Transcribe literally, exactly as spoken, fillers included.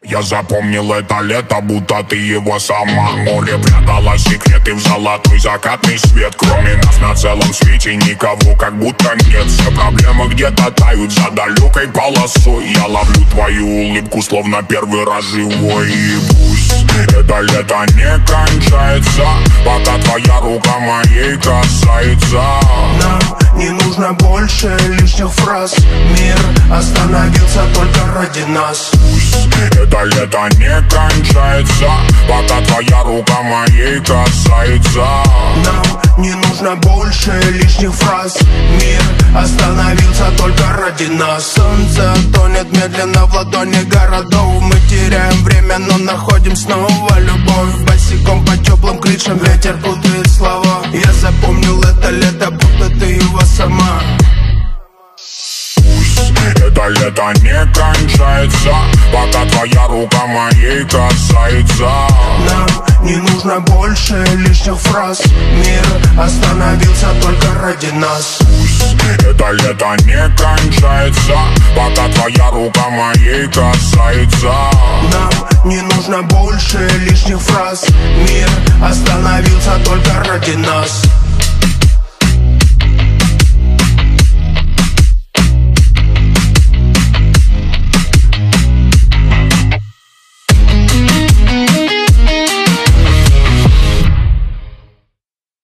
Я запомнил это лето, будто ты его сама. Море прятало секреты в золотой закатный свет. Кроме нас на целом свете никого как будто нет. Все проблемы где-то тают за далекой полосой. Я ловлю твою улыбку, словно первый раз живой. И пусть это лето не кончается, пока твоя рука моей касается. Нам не нужно больше лишних фраз. Мир остановился только ради нас. Пусть это лето не кончается, пока твоя рука моей касается. Нам не нужно больше лишних фраз. Мир остановился только ради нас. Солнце тонет медленно в ладони городов. Мы теряем время, но находим снова любовь. Босиком по теплым крышам ветер путает слова. Я запомнил это лето, будто ты его сама. Это лето не кончается, пока твоя рука моей касается. Нам не нужно больше лишних фраз. Мир остановился только ради нас. Пусть это лето не кончается, пока твоя рука моей касается. Нам не нужно больше лишних фраз. Мир остановился только ради нас.